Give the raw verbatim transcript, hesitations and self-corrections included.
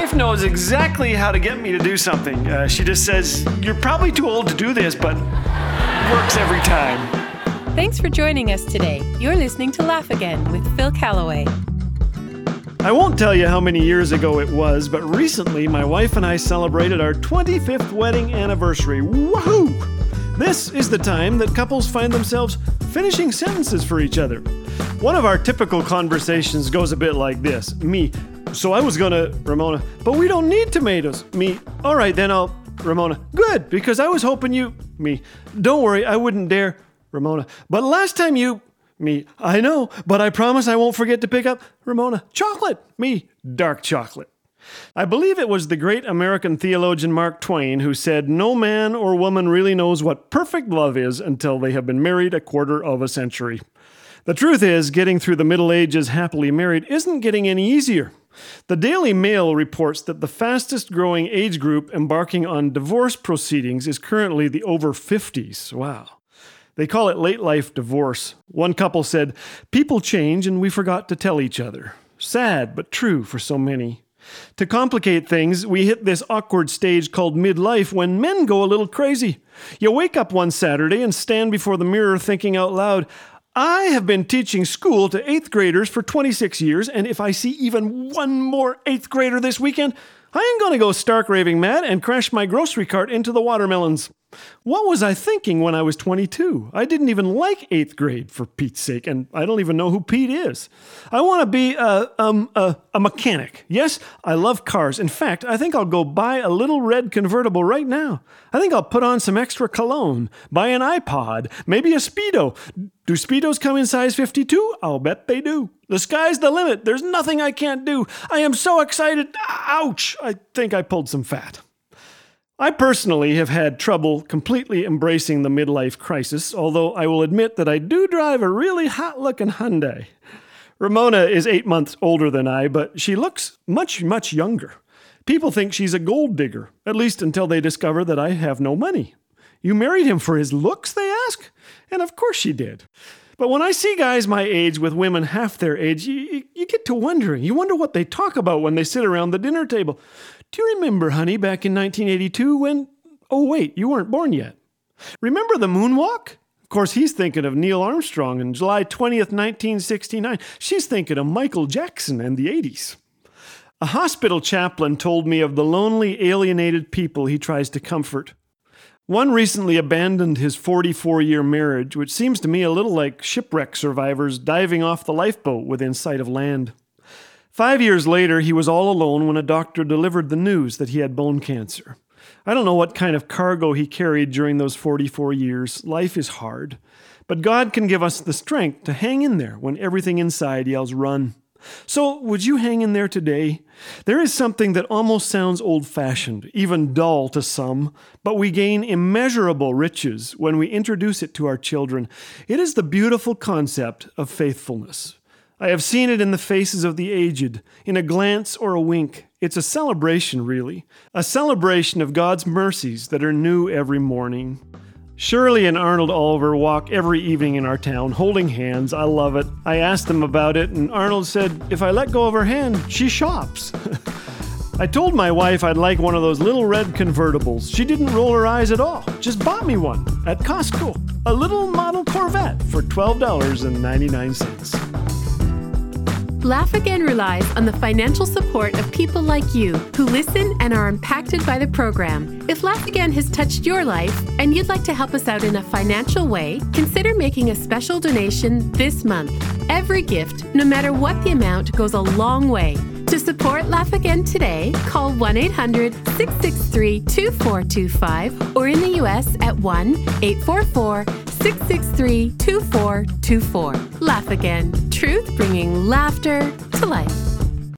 wife knows exactly how to get me to do something. Uh, she just says, "You're probably too old to do this," but it works every time. Thanks for joining us today. You're listening to Laugh Again with Phil Callaway. I won't tell you how many years ago it was, but recently my wife and I celebrated our twenty-fifth wedding anniversary. Woohoo! This is the time that couples find themselves finishing sentences for each other. One of our typical conversations goes a bit like this. Me, "So I was gonna," Ramona, "but we don't need tomatoes." Me, "All right, then I'll," Ramona, "Good, because I was hoping you," me, "Don't worry, I wouldn't dare," Ramona, "But last time you," me, "I know, but I promise I won't forget to pick up," Ramona, "Chocolate," me, "Dark chocolate." I believe it was the great American theologian Mark Twain who said, "No man or woman really knows what perfect love is until they have been married a quarter of a century." The truth is, getting through the Middle Ages happily married isn't getting any easier. The Daily Mail reports that the fastest growing age group embarking on divorce proceedings is currently the over fifties. Wow. They call it late life divorce. One couple said, "People change and we forgot to tell each other." Sad, but true for so many. To complicate things, we hit this awkward stage called midlife when men go a little crazy. You wake up one Saturday and stand before the mirror thinking out loud, "I have been teaching school to eighth graders for twenty-six years, and if I see even one more eighth grader this weekend, I am going to go stark raving mad and crash my grocery cart into the watermelons." What was I thinking when I was twenty-two? I didn't even like eighth grade, for Pete's sake, and I don't even know who Pete is. I want to be a, um, a, a mechanic. Yes, I love cars. In fact, I think I'll go buy a little red convertible right now. I think I'll put on some extra cologne, buy an iPod, maybe a Speedo. Do Speedos come in size fifty-two? I'll bet they do. The sky's the limit. There's nothing I can't do. I am so excited. Ouch! I think I pulled some fat. I personally have had trouble completely embracing the midlife crisis, although I will admit that I do drive a really hot-looking Hyundai. Ramona is eight months older than I, but she looks much, much younger. People think she's a gold digger, at least until they discover that I have no money. "You married him for his looks?" they ask. And of course she did. But when I see guys my age with women half their age, you, you get to wondering. You wonder what they talk about when they sit around the dinner table. "Do you remember, honey, back in nineteen eighty-two when..." "Oh, wait, you weren't born yet." "Remember the moonwalk?" Of course, he's thinking of Neil Armstrong and July twentieth, nineteen sixty-nine. She's thinking of Michael Jackson and the eighties. A hospital chaplain told me of the lonely, alienated people he tries to comfort. One recently abandoned his forty-four-year marriage, which seems to me a little like shipwreck survivors diving off the lifeboat within sight of land. Five years later, he was all alone when a doctor delivered the news that he had bone cancer. I don't know what kind of cargo he carried during those forty-four years. Life is hard. But God can give us the strength to hang in there when everything inside yells run. So, would you hang in there today? There is something that almost sounds old-fashioned, even dull to some, but we gain immeasurable riches when we introduce it to our children. It is the beautiful concept of faithfulness. I have seen it in the faces of the aged, in a glance or a wink. It's a celebration, really. A celebration of God's mercies that are new every morning. Shirley and Arnold Oliver walk every evening in our town, holding hands. I love it. I asked them about it, and Arnold said, "If I let go of her hand, she shops." I told my wife I'd like one of those little red convertibles. She didn't roll her eyes at all. Just bought me one at Costco. A little model Corvette for twelve dollars and ninety-nine cents. Laugh Again relies on the financial support of people like you who listen and are impacted by the program. If Laugh Again has touched your life and you'd like to help us out in a financial way, consider making a special donation this month. Every gift, no matter what the amount, goes a long way. To support Laugh Again today, call one eight hundred, six six three, two four two five or in the U S at one eight four four, six six three, two four two four. Laugh Again. Truth bringing laughter to life.